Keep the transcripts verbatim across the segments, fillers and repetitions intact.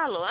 Alô?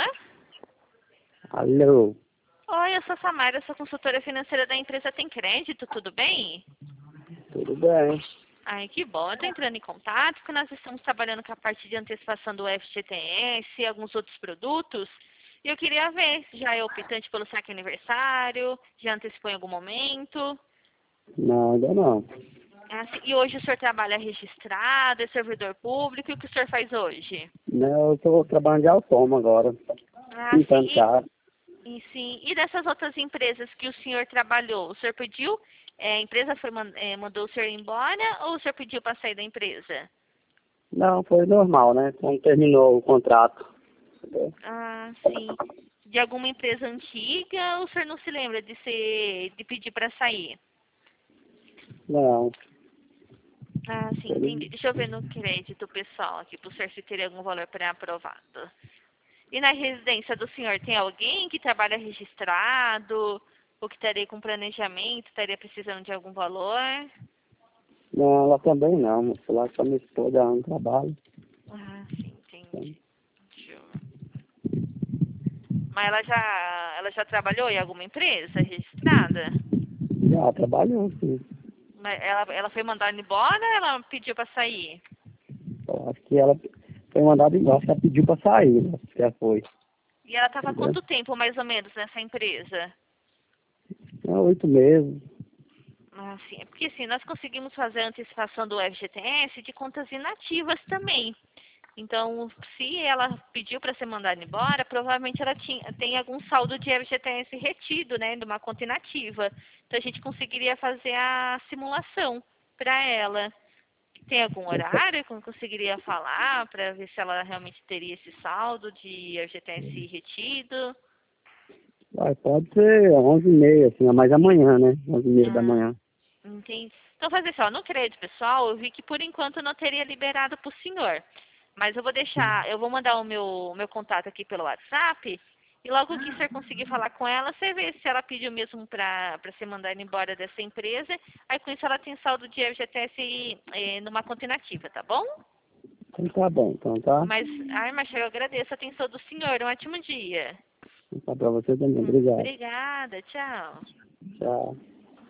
Alô, Oi, eu sou a Samara, eu sou consultora financeira da empresa Tem Crédito, tudo bem? tudo bem? Ai, que bom. Eu tô entrando em contato, porque nós estamos trabalhando com a parte de antecipação do F G T S e alguns outros produtos. E eu queria ver se já é optante pelo saque aniversário, já antecipou em algum momento. Não, ainda não. Ah, sim. E hoje o senhor trabalha registrado, é servidor público, e o que o senhor faz hoje? Não, eu estou trabalhando de autônomo agora, Ah, pintando sim. carro. E, sim. E dessas outras empresas que o senhor trabalhou, o senhor pediu, é, a empresa foi, man- é, mandou o senhor embora ou o senhor pediu para sair da empresa? Não, foi normal, né? Quando terminou o contrato. Ah, sim. De alguma empresa antiga ou o senhor não se lembra de ser, de pedir para sair? Não, Ah, sim, entendi. Deixa eu ver no crédito pessoal aqui, para o senhor se teria algum valor pré-aprovado. E na residência do senhor, tem alguém que trabalha registrado ou que estaria com planejamento, estaria precisando de algum valor? não, ela também não. Mas lá com a minha esposa ela não trabalha. Ah, sim, Então, entendi. Deixa eu- Mas ela já, ela já trabalhou em alguma empresa registrada? já trabalhou, sim. Mas ela, ela foi mandada embora ou ela pediu para sair? Eu acho que ela foi mandada embora, acho que ela pediu para sair, né? Acho que ela foi. E ela estava há Entendeu? quanto tempo, mais ou menos, nessa empresa? É oito meses. Ah, sim. É porque assim, nós conseguimos fazer a antecipação do F G T S de contas inativas também. Então, se ela pediu para ser mandada embora, provavelmente ela tinha, tem algum saldo de F G T S retido, né, de uma conta inativa. Então, a gente conseguiria fazer a simulação para ela. Tem algum horário que eu conseguiria falar para ver se ela realmente teria esse saldo de F G T S retido? Vai, pode ser onze e meia, assim, mas amanhã, né? Onze e meia da Ah, manhã. entendi. Então, fazer assim, ó, no crédito pessoal, eu vi que por enquanto não teria liberado para o senhor. Mas eu vou deixar, eu vou mandar o meu, meu contato aqui pelo WhatsApp. E logo que o senhor conseguir falar com ela, você vê se ela pediu mesmo para ser mandada embora dessa empresa. Aí com isso ela tem saldo de F G T S eh, numa conta inativa, tá bom? Então tá bom, então tá? Mas, ai, Marcelo, eu agradeço a atenção do senhor. Um ótimo dia. Então tá pra você também. Hum, Obrigado. obrigada, tchau. Tchau.